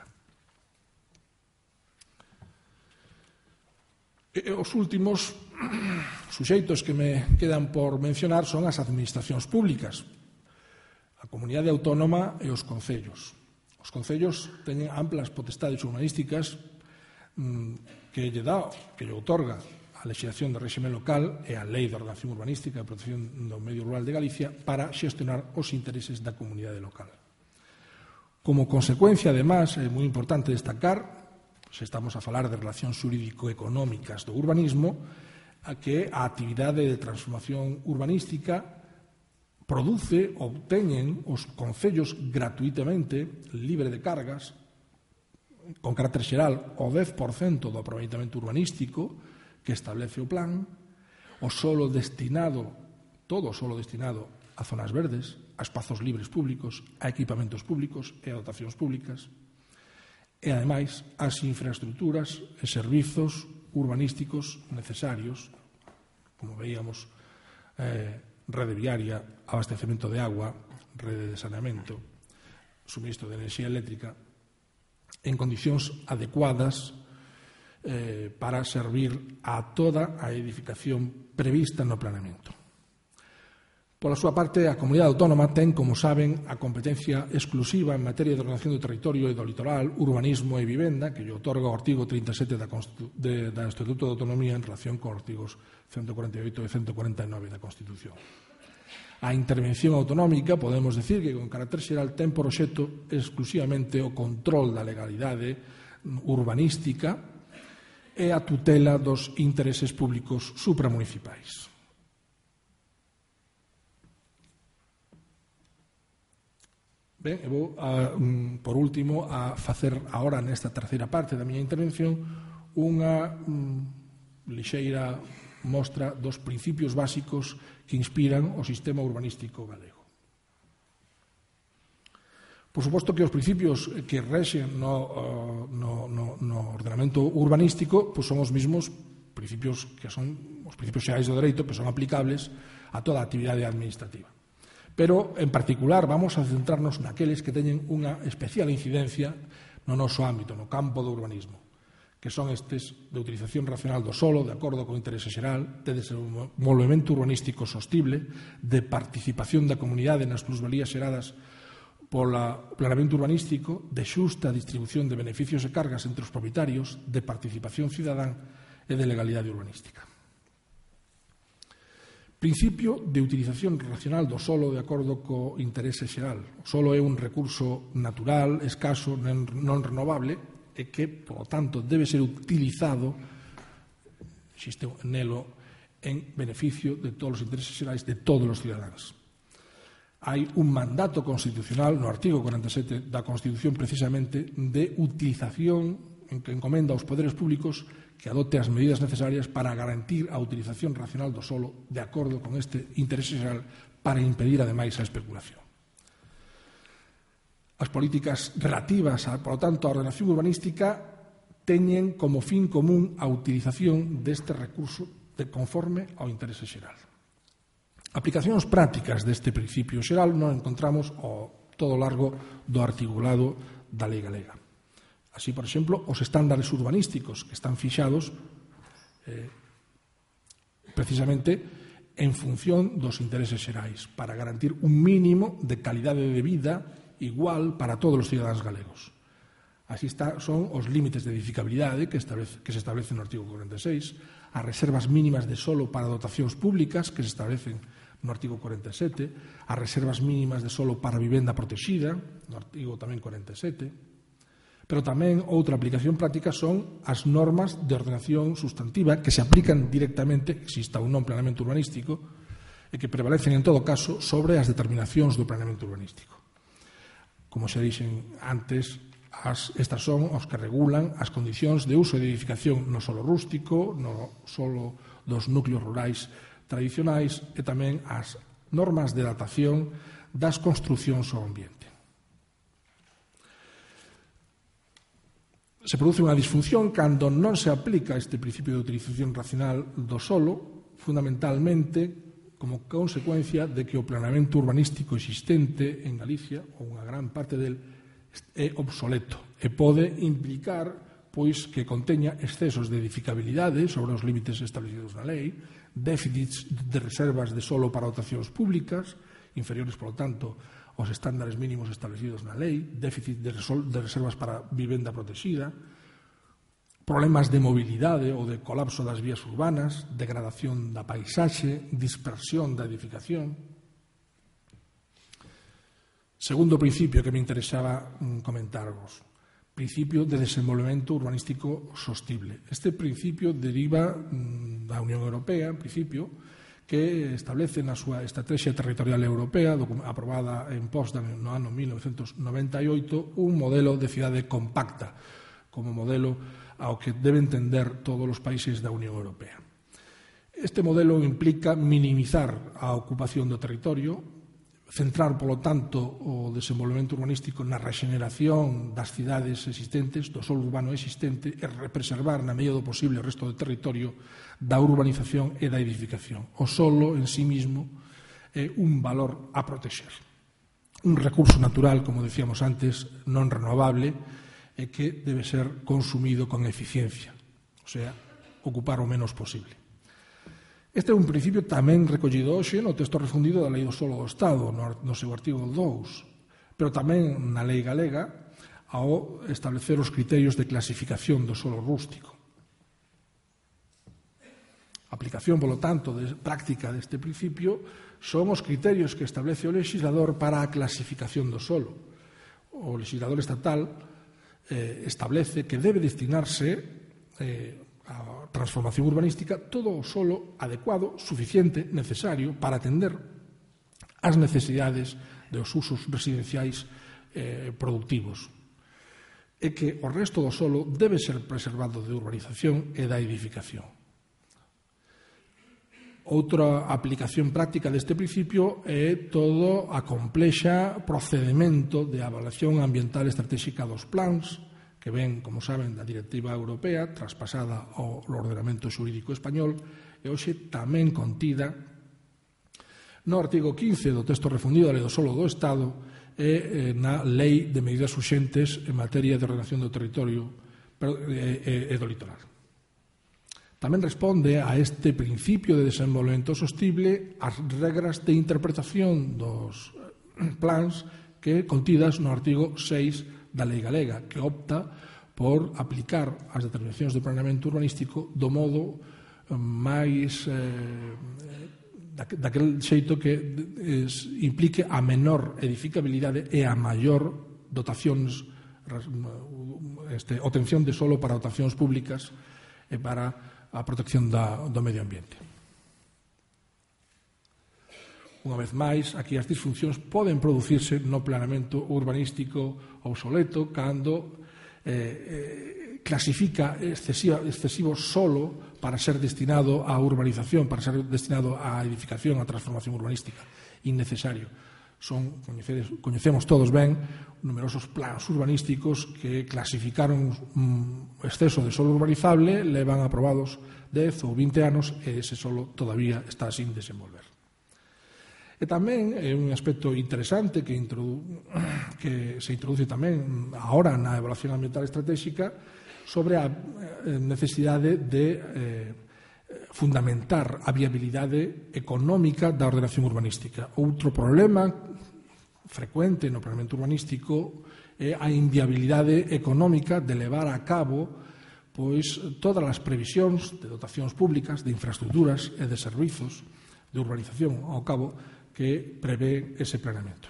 E os últimos suxeitos que me quedan por mencionar son as administracións públicas, a comunidade autónoma e os concellos. Os concellos teñen amplas potestades urbanísticas que lle dá, que lle outorga a legislación do réxime local e a Lei de Ordenación Urbanística e Protección do Medio Rural de Galicia para xestionar os intereses da comunidade local. Como consecuencia, además, é moi importante destacar, se estamos a falar de relacións xurídico-económicas do urbanismo, a que a actividade de transformación urbanística produce, obteñen os concellos gratuitamente, libre de cargas, con carácter xeral, o dez por cento do aproveitamento urbanístico que establece o plan, o solo destinado, todo o solo destinado a zonas verdes, a espazos libres públicos, a equipamentos públicos e a dotacións públicas, e, ademais, as infraestructuras e servizos urbanísticos necesarios, como veíamos, eh, rede viaria, abastecemento de agua, rede de saneamento, suministro de enerxía eléctrica, en condicións adecuadas eh, para servir a toda a edificación prevista no planeamento. Pola súa parte, a comunidade autónoma ten, como saben, a competencia exclusiva en materia de ordenación do territorio e do litoral, urbanismo e vivenda, que lle outorga o artigo trinta e sete da, de, da Estatuto de Autonomía en relación con os artigos ciento cuarenta e oito e ciento cuarenta e nove da Constitución. A intervención autonómica, podemos decir que con carácter xeral ten por obxecto exclusivamente o control da legalidade urbanística e a tutela dos intereses públicos supramunicipais. Ben, e vou, a, um, por último, a facer agora nesta terceira parte da miña intervención unha um, lixeira mostra dos principios básicos que inspiran o sistema urbanístico galego. Por suposto que os principios que rexen no, no, no, no ordenamento urbanístico pues son os mesmos principios que son os principios xerais do dereito que son aplicables a toda a actividade administrativa. Pero, en particular, vamos a centrarnos naqueles que teñen unha especial incidencia no noso ámbito, no campo do urbanismo, que son estes de utilización racional do solo, de acordo co interese xeral, de desenvolvemento urbanístico sostible, de participación da comunidade nas plusvalías xeradas polo planeamento urbanístico, de xusta distribución de beneficios e cargas entre os propietarios, de participación cidadán e de legalidade urbanística. Principio de utilización racional do solo de acordo co interese xeral. O solo é un recurso natural, escaso, non renovable e que, por lo tanto, debe ser utilizado, existe nelo, en beneficio de todos os intereses xerais de todos os cidadáns. Hai un mandato constitucional no artigo cuarenta e sete da Constitución precisamente de utilización en que encomenda aos poderes públicos que adopte as medidas necesarias para garantir a utilización racional do solo de acordo con este interese xeral para impedir ademais a especulación. As políticas relativas, a, por lo tanto, a ordenación urbanística teñen como fin común a utilización deste recurso de conforme ao interese xeral. Aplicacións prácticas deste principio xeral non encontramos ao todo largo do articulado da lei galega. Así, por exemplo, os estándares urbanísticos que están fixados eh, precisamente en función dos intereses xerais para garantir un mínimo de calidade de vida igual para todos os cidadáns galegos. Así está, son os límites de edificabilidade que, establece, que se establecen no artigo cuarenta e seis, as reservas mínimas de solo para dotacións públicas que se establecen no artigo cuarenta e sete, as reservas mínimas de solo para vivenda protexida, no artigo tamén cuarenta e sete, pero tamén outra aplicación práctica son as normas de ordenación sustantiva que se aplican directamente, exista ou non planeamento urbanístico, e que prevalecen en todo caso sobre as determinacións do planeamento urbanístico. Como xa dixen antes, as, estas son os que regulan as condicións de uso e de edificación no solo rústico, no solo dos núcleos rurais tradicionais e tamén as normas de datación das construcións ao ambiente. Se produce unha disfunción cando non se aplica este principio de utilización racional do solo, fundamentalmente como consecuencia de que o planeamento urbanístico existente en Galicia, ou unha gran parte del, é obsoleto e pode implicar pois que conteña excesos de edificabilidade sobre os límites establecidos na lei, déficits de reservas de solo para dotacións públicas, inferiores, polo tanto, aos estándares mínimos establecidos na lei, déficit de, de reservas para vivenda protexida, problemas de mobilidade ou de colapso das vías urbanas, degradación da paisaxe, dispersión da edificación. Segundo principio que me interesaba comentarvos, principio de desenvolvemento urbanístico sostible. Este principio deriva da Unión Europea, en principio, que establece na súa Estrategia Territorial Europea, aprobada en Potsdam no ano mil novecentos noventa e oito, un modelo de cidade compacta, como modelo ao que deben tender todos os países da Unión Europea. Este modelo implica minimizar a ocupación do territorio, centrar, polo tanto, o desenvolvemento urbanístico na rexeneración das cidades existentes, do solo urbano existente, e preservar na medida do posible o resto do territorio da urbanización e da edificación. O solo, en sí mismo, é un valor a protexer. Un recurso natural, como decíamos antes, non renovable, e que debe ser consumido con eficiencia, o sea, ocupar o menos posible. Este é un principio tamén recollido hoxe no texto refundido da Lei do Solo do Estado, no seu artigo dous, pero tamén na Lei Galega ao establecer os criterios de clasificación do solo rústico. A aplicación, polo tanto, de práctica deste principio son os criterios que establece o legislador para a clasificación do solo. O legislador estatal eh, establece que debe destinarse eh, a transformación urbanística todo o solo adecuado, suficiente, necesario para atender as necesidades dos usos residenciais eh, productivos e que o resto do solo debe ser preservado de urbanización e da edificación. Outra aplicación práctica deste principio é todo a complexa procedimento de avaliación ambiental estratégica dos plans, que ven, como saben, da Directiva Europea, traspasada ao ordenamento xurídico español, e hoxe tamén contida no artigo quince do texto refundido da Lei do Solo do Estado e na Lei de Medidas Urxentes en materia de ordenación do territorio e do litoral. Tamén responde a este principio de desenvolvemento sostible as regras de interpretación dos plans que contidas no artigo seis da Lei Galega, que opta por aplicar as determinacións de planeamento urbanístico do modo máis eh, daquel xeito que es, implique a menor edificabilidade e a maior dotacións este, obtención de solo para dotacións públicas e para a protección da, do medio ambiente. Unha vez máis, aquí as disfuncións poden producirse no planeamento urbanístico obsoleto cando eh, eh, clasifica excesiva, excesivo solo para ser destinado a urbanización, para ser destinado a edificación, a transformación urbanística. Innecesario. Son, coñecemos todos ben, numerosos plans urbanísticos que clasificaron un exceso de solo urbanizable, levan aprobados dez ou vinte anos e ese solo todavía está sin desenvolver. E tamén é un aspecto interesante que, introdu... que se introduce tamén agora na evaluación ambiental estratégica sobre a necesidade de eh, fundamentar a viabilidade económica da ordenación urbanística. Outro problema frecuente no planeamento urbanístico é a inviabilidade económica de levar a cabo pois todas as previsións de dotacións públicas, de infraestructuras e de servizos de urbanización ao cabo que prevé ese planeamento.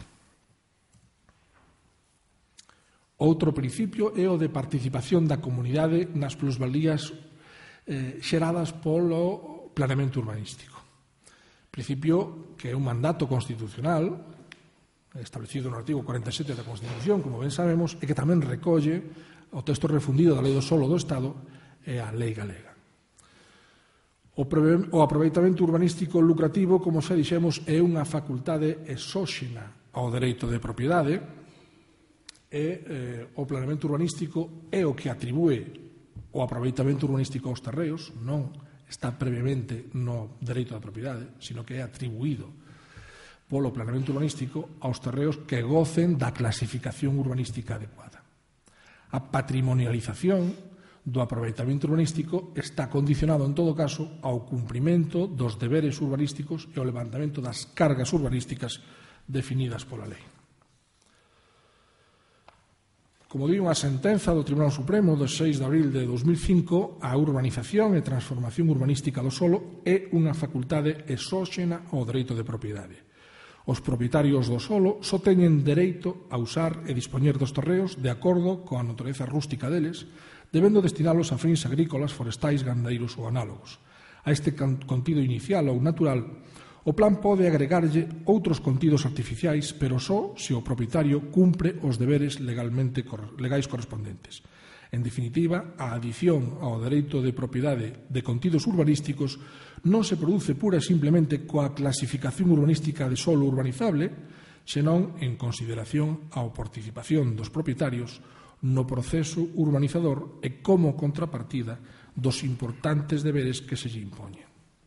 Outro principio é o de participación da comunidade nas plusvalías eh, xeradas polo planeamento urbanístico. Principio que é un mandato constitucional establecido no artigo cuarenta e sete da Constitución, como ben sabemos, e que tamén recolle o texto refundido da Lei do Solo do Estado e a Lei Galega. O, o aproveitamento urbanístico lucrativo, como xa dixemos, é unha facultade exóxena ao dereito de propiedade e eh, o planeamento urbanístico é o que atribúe o aproveitamento urbanístico aos terreos, non está previamente no dereito da propiedade, sino que é atribuído polo planeamento urbanístico aos terreos que gocen da clasificación urbanística adecuada. A patrimonialización do aproveitamento urbanístico está condicionado, en todo caso, ao cumprimento dos deberes urbanísticos e ao levantamento das cargas urbanísticas definidas pola lei. Como di unha sentenza do Tribunal Supremo do seis de abril de dos mil cinco, a urbanización e transformación urbanística do solo é unha facultade exóxena ao dereito de propiedade. Os propietarios do solo só teñen dereito a usar e dispoñer dos terreos de acordo coa natureza rústica deles, debendo destinalos a fins agrícolas, forestais, gandeiros ou análogos. A este contido inicial ou natural, o plan pode agregarlle outros contidos artificiais, pero só se o propietario cumpre os deberes legalmente legais correspondentes. En definitiva, a adición ao dereito de propiedade de contidos urbanísticos non se produce pura e simplemente coa clasificación urbanística de solo urbanizable, senón en consideración á participación dos propietarios no proceso urbanizador e como contrapartida dos importantes deberes que se lle impoñen.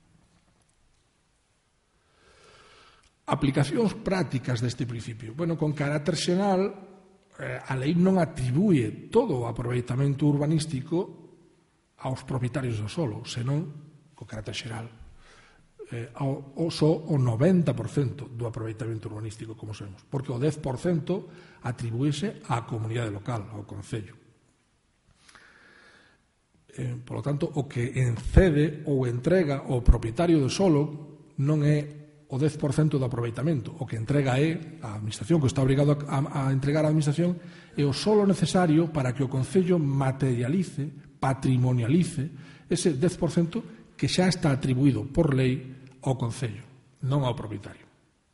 Aplicacións prácticas deste principio. Bueno, con carácter xeral, a lei non atribúe todo o aproveitamento urbanístico aos propietarios do solo, senón, con carácter xeral, eh, ao, ao só o noventa por cento do aproveitamento urbanístico, como sabemos, porque o dez por cento atribúese á comunidade local, ao concello. Eh, por lo tanto, o que encede ou entrega o propietario do solo non é o dez por cento do aproveitamento. O que entrega é a administración, que está obrigado a, a entregar a administración, é o solo necesario para que o concello materialice, patrimonialice ese dez por cento que xa está atribuído por lei ao concello, non ao propietario.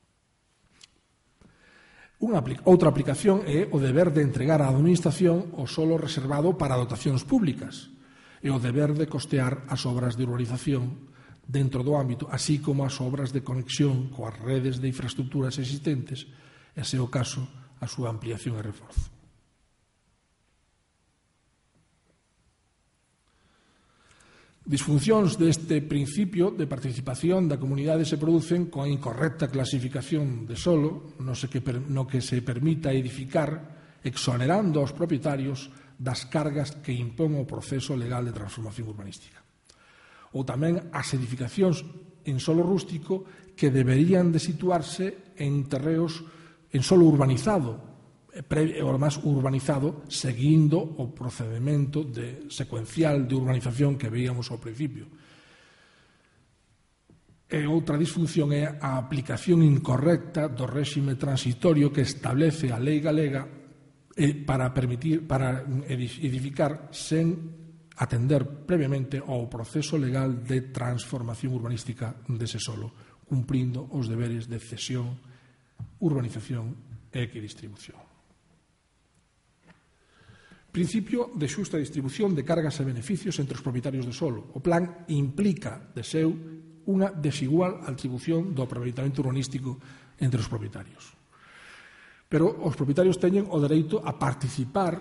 Unha, outra aplicación é o deber de entregar á administración o solo reservado para dotacións públicas e o deber de costear as obras de urbanización dentro do ámbito, así como as obras de conexión coas redes de infraestructuras existentes, e, se é o caso, a súa ampliación e reforzo. Disfuncións deste principio de participación da comunidade se producen coa incorrecta clasificación de solo no, se que, no que se permita edificar exonerando aos propietarios das cargas que impón o proceso legal de transformación urbanística. Ou tamén as edificacións en solo rústico que deberían de situarse en terreos en solo urbanizado, o máis urbanizado, seguindo o procedimento de secuencial de urbanización que veíamos ao principio. E outra disfunción é a aplicación incorrecta do réxime transitorio que establece a lei galega para permitir para edificar sen atender previamente ao proceso legal de transformación urbanística dese solo, cumprindo os deberes de cesión, urbanización e equidistribución. Principio de xusta distribución de cargas e beneficios entre os propietarios de solo. O plan implica, de seu, unha desigual atribución do aproveitamento urbanístico entre os propietarios. Pero os propietarios teñen o dereito a participar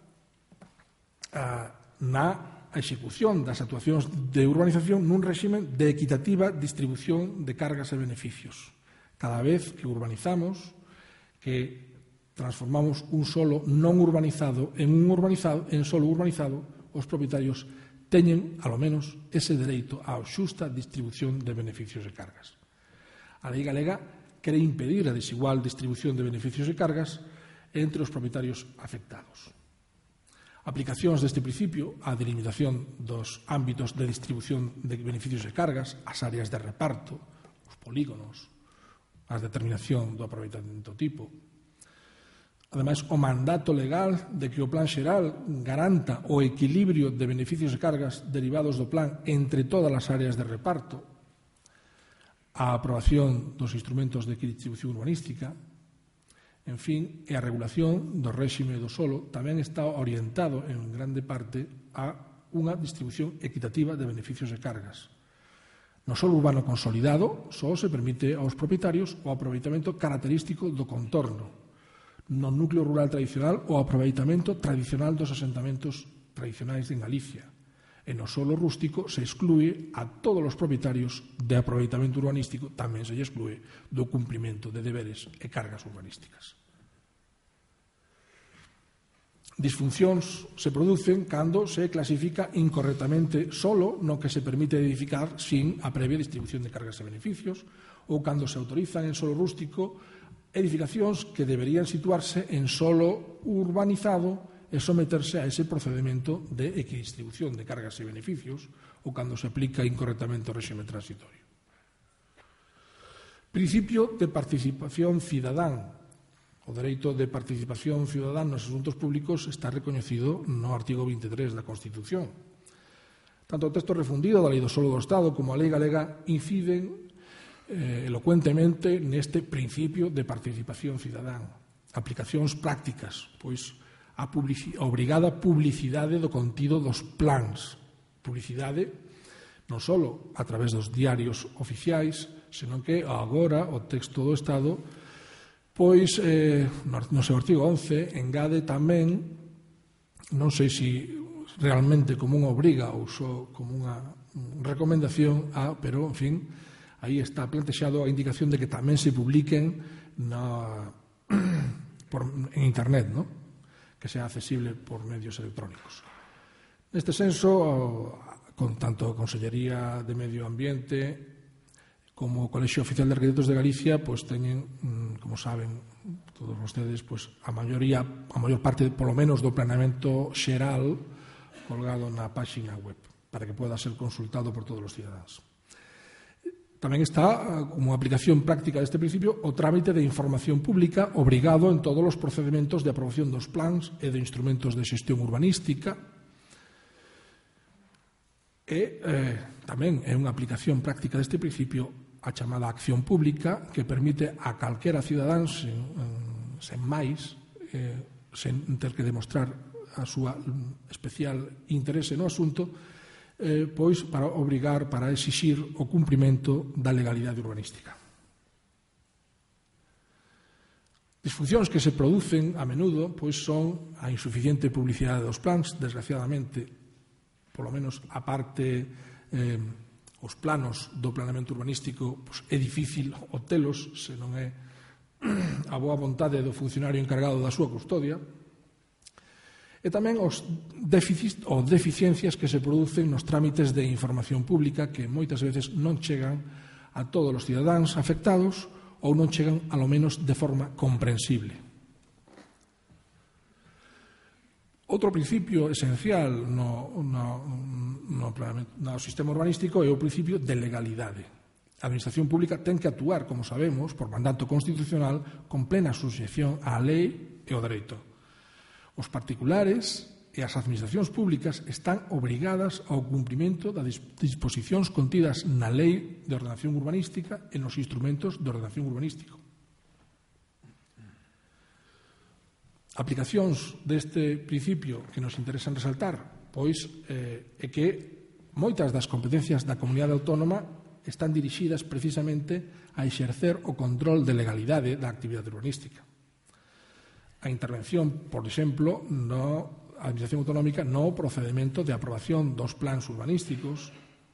a, na execución das actuacións de urbanización nun réxime de equitativa distribución de cargas e beneficios. Cada vez que urbanizamos, que transformamos un solo non urbanizado en un urbanizado, en solo urbanizado, os propietarios teñen, alo menos, ese dereito á xusta distribución de beneficios e cargas. A lei galega quere impedir a desigual distribución de beneficios e cargas entre os propietarios afectados. Aplicacións deste principio á delimitación dos ámbitos de distribución de beneficios e cargas, as áreas de reparto, os polígonos, a determinación do aproveitamento tipo. Ademais, o mandato legal de que o plan xeral garanta o equilibrio de beneficios e cargas derivados do plan entre todas as áreas de reparto, a aprobación dos instrumentos de equidistribución urbanística, en fin, e a regulación do réxime do solo tamén está orientado en grande parte a unha distribución equitativa de beneficios e cargas. No solo urbano consolidado, só se permite aos propietarios o aproveitamento característico do contorno. No núcleo rural tradicional o aproveitamento tradicional dos asentamentos tradicionais en Galicia. E no solo rústico se exclúe a todos os propietarios de aproveitamento urbanístico, tamén se lle exclúe do cumprimento de deberes e cargas urbanísticas. Disfuncións se producen cando se clasifica incorrectamente solo no que se permite edificar sin a previa distribución de cargas e beneficios, ou cando se autorizan en solo rústico edificacións que deberían situarse en solo urbanizado e someterse a ese procedimento de equidistribución de cargas e beneficios ou cando se aplica incorrectamente o réxime transitorio. Principio de participación cidadán. O dereito de participación cidadán nos asuntos públicos está recoñecido no artigo vinte e tres da Constitución. Tanto o texto refundido da Lei do Solo do Estado como a Lei Galega inciden Eh, elocuentemente neste principio de participación cidadán. Aplicacións prácticas, pois a, publici- a obrigada publicidade do contido dos plans. Publicidade non só a través dos diarios oficiais, senón que agora o texto do Estado pois eh, no seu artigo once engade tamén, non sei se realmente como unha obriga ou só como unha recomendación a, pero en fin, aí está plantexado a indicación de que tamén se publiquen na, por, en internet, ¿no? Que sea accesible por medios electrónicos. Neste senso, con tanto a Consellería de Medio Ambiente como o Colexio Oficial de Arquitectos de Galicia, pois teñen, como saben todos vostedes, pois a maioría, a maior parte, polo menos, do planeamento xeral colgado na páxina web, para que poda ser consultado por todos os cidadáns. Tamén está, como aplicación práctica deste principio, o trámite de información pública obrigado en todos os procedimentos de aprobación dos plans e de instrumentos de xestión urbanística. E eh, tamén é unha aplicación práctica deste principio a chamada acción pública, que permite a calquera cidadán sen, sen máis, eh, sen ter que demostrar a súa especial interese no asunto, eh, pois para obrigar, para exixir o cumprimento da legalidade urbanística. Disfuncións que se producen a menudo pois son a insuficiente publicidade dos plans, desgraciadamente, polo menos a parte eh, os planos do planeamento urbanístico pois, é difícil obtelos se non é a boa vontade do funcionario encargado da súa custodia, e tamén os déficits ou deficiencias que se producen nos trámites de información pública que moitas veces non chegan a todos os cidadáns afectados ou non chegan, alo menos, de forma comprensible. Outro principio esencial no, no, no, no sistema urbanístico é o principio de legalidade. A Administración Pública ten que actuar, como sabemos, por mandato constitucional, con plena suxeición á lei e ao dereito. Os particulares e as administracións públicas están obrigadas ao cumprimento das disposicións contidas na Lei de Ordenación Urbanística e nos instrumentos de ordenación urbanístico. Aplicacións deste principio que nos interesan resaltar, pois, eh, é que moitas das competencias da comunidade autónoma están dirixidas precisamente a exercer o control de legalidade da actividade urbanística. A intervención, por exemplo, no a Administración Autonómica no procedimento de aprobación dos plans urbanísticos.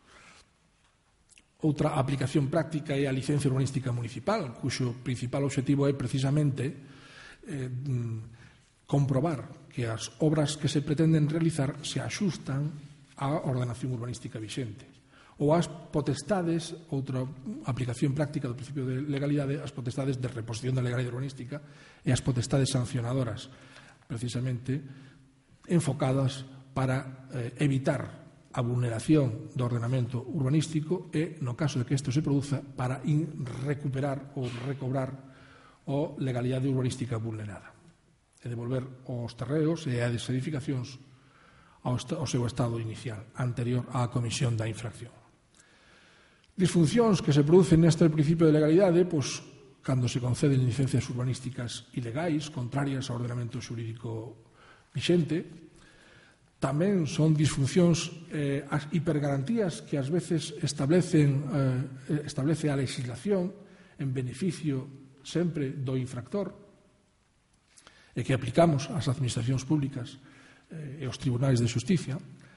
Outra aplicación práctica é a licencia urbanística municipal, cuxo principal obxectivo é precisamente eh, comprobar que as obras que se pretenden realizar se axustan á ordenación urbanística vixente. Ou as potestades, outra aplicación práctica do principio de legalidade, as potestades de reposición da legalidade urbanística e as potestades sancionadoras, precisamente enfocadas para eh, evitar a vulneración do ordenamento urbanístico e, no caso de que isto se produza, para in recuperar ou recobrar a legalidade urbanística vulnerada e devolver os terreos e as edificacións ao, ao seu estado inicial, anterior á comisión da infracción. Disfuncións que se producen neste principio de legalidade, pois, cando se conceden licencias urbanísticas ilegais, contrarias ao ordenamento xurídico vixente, tamén son disfuncións, eh, as hipergarantías que ás veces establecen, eh, establece a legislación en beneficio sempre do infractor e que aplicamos ás administracións públicas eh, e aos tribunais de xusticia,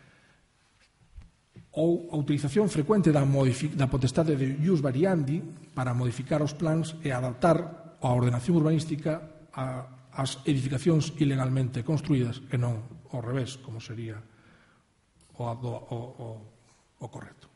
ou a utilización frecuente da, da potestade de ius variandi para modificar os plans e adaptar a ordenación urbanística a as edificacións ilegalmente construídas e non ao revés, como sería o, o, o, o correcto.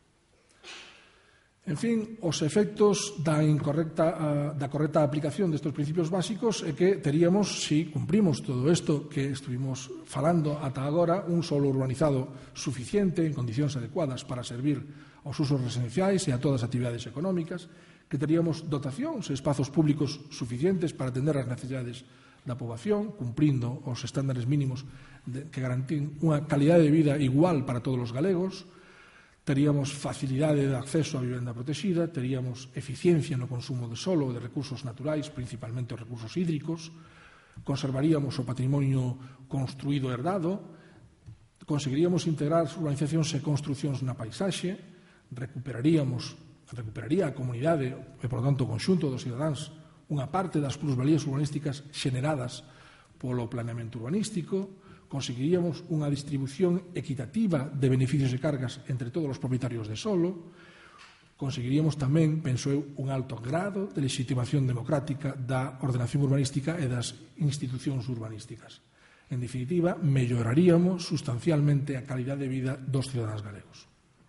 En fin, os efectos da, incorrecta, da correcta aplicación destes principios básicos é que teríamos, se cumprimos todo isto que estuvimos falando ata agora, un solo urbanizado suficiente en condicións adecuadas para servir aos usos residenciais e a todas as actividades económicas, que teríamos dotacións e espazos públicos suficientes para atender as necesidades da poboación, cumprindo os estándares mínimos de, que garantín unha calidade de vida igual para todos os galegos, teríamos facilidade de acceso á vivenda protegida, teríamos eficiencia no consumo de solo e de recursos naturais, principalmente os recursos hídricos, conservaríamos o patrimonio construído e herdado, conseguiríamos integrar as urbanizacións e construcións na paisaxe, recuperaríamos, recuperaría a comunidade e, por lo tanto, o conxunto dos cidadáns unha parte das plusvalías urbanísticas xeneradas polo planeamento urbanístico, conseguiríamos unha distribución equitativa de beneficios e cargas entre todos os propietarios de solo, conseguiríamos tamén, penso eu, un alto grado de legitimación democrática da ordenación urbanística e das institucións urbanísticas. En definitiva, melloraríamos sustancialmente a calidade de vida dos cidadáns galegos.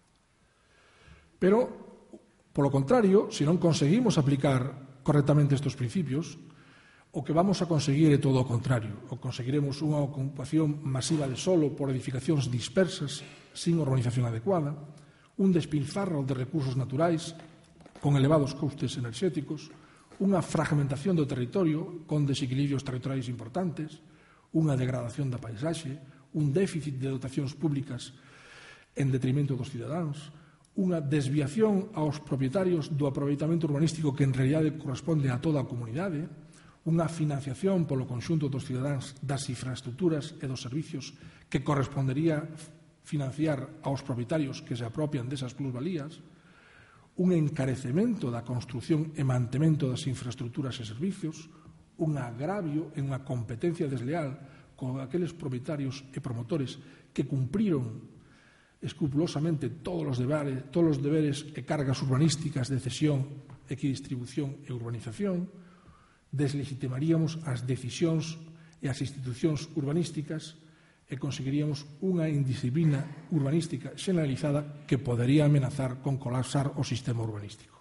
Pero, polo contrario, se non conseguimos aplicar correctamente estes principios, o que vamos a conseguir é todo o contrario. O conseguiremos unha ocupación masiva de solo por edificacións dispersas, sin urbanización adecuada, un despilfarro de recursos naturais con elevados costes enerxéticos, unha fragmentación do territorio con desequilibrios territoriais importantes, unha degradación da paisaxe, un déficit de dotacións públicas en detrimento dos cidadáns, unha desviación aos propietarios do aproveitamento urbanístico que en realidade corresponde a toda a comunidade, unha financiación polo conxunto dos cidadáns das infraestructuras e dos servicios que correspondería financiar aos propietarios que se apropian desas plusvalías, un encarecemento da construción e mantemento das infraestructuras e servicios, un agravio e unha competencia desleal con aqueles propietarios e promotores que cumpriron escrupulosamente todos os deberes, todos os deberes e cargas urbanísticas de cesión, equidistribución e urbanización, deslegitimaríamos as decisións e as institucións urbanísticas e conseguiríamos unha indisciplina urbanística xeneralizada que podería amenazar con colapsar o sistema urbanístico.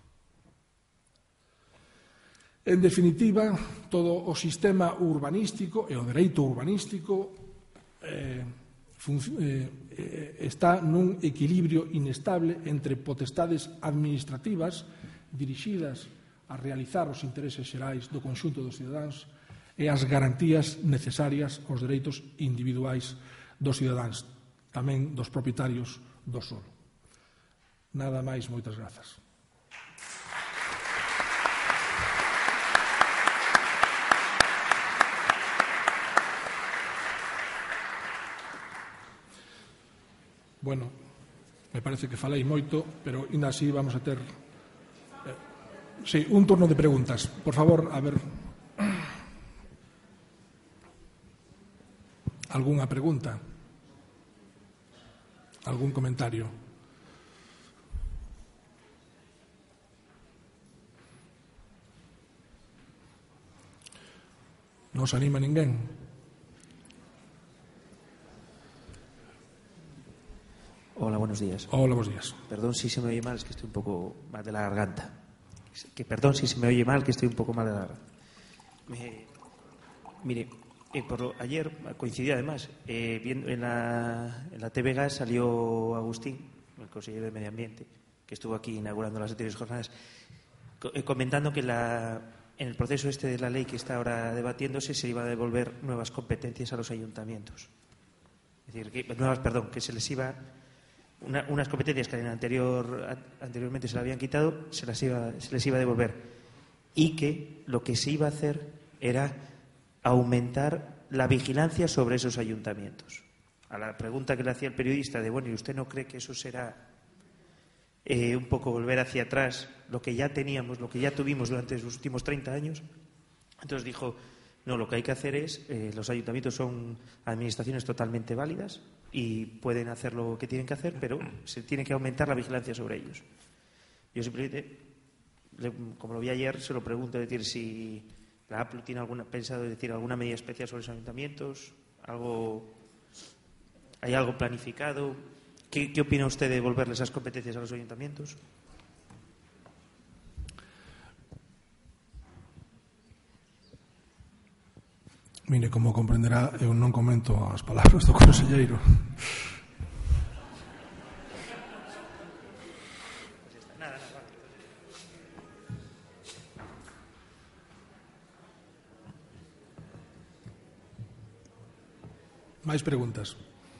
En definitiva, todo o sistema urbanístico e o dereito urbanístico eh, eh, está nun equilibrio inestable entre potestades administrativas dirixidas a realizar os intereses xerais do conxunto dos cidadáns e as garantías necesarias aos dereitos individuais dos cidadáns, tamén dos propietarios do solo. Nada máis, moitas grazas. Bueno, me parece que falei moito, pero ainda así vamos a ter eh, sí, un turno de preguntas. Por favor, a ver. ¿Algunha pregunta? ¿Algún comentario? ¿Non se anima ninguén? Hola, buenos días. Hola, buenos días. Perdón si se me oye mal, es que estoy un poco mal de la garganta. Que perdón si se me oye mal, que estoy un poco mal de la garganta. Me, mire, eh, por lo, ayer coincidí además, eh, viendo en la, en la T V Gas salió Agustín, el consejero de Medio Ambiente, que estuvo aquí inaugurando las anteriores jornadas, co eh, comentando que la, en el proceso este de la ley que está ahora debatiéndose se iba a devolver nuevas competencias a los ayuntamientos. Es decir, que, nuevas, perdón, que se les iba... Una, unas competencias que en anterior, anteriormente se le habían quitado, se, las iba, se les iba a devolver. Y que lo que se iba a hacer era aumentar la vigilancia sobre esos ayuntamientos. A la pregunta que le hacía el periodista de, bueno, ¿y usted no cree que eso será eh, un poco volver hacia atrás lo que ya teníamos, lo que ya tuvimos durante los últimos treinta años? Entonces dijo, no, lo que hay que hacer es, eh, los ayuntamientos son administraciones totalmente válidas y pueden hacer lo que tienen que hacer, pero se tiene que aumentar la vigilancia sobre ellos. Yo simplemente, como lo vi ayer, se lo pregunto, es decir, si la A P L U tiene alguna, pensado decir alguna medida especial sobre los ayuntamientos, algo, ¿hay algo planificado? ¿Qué, qué opina usted de devolverle esas competencias a los ayuntamientos? Mire, como comprenderá, eu non comento as palabras do conselleiro. Máis preguntas?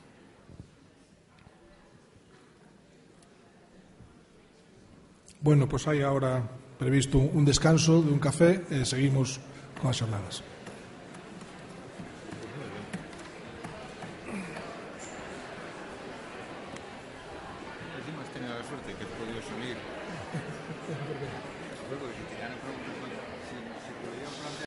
Bueno, pois hai agora previsto un descanso de un café e seguimos con as xornadas.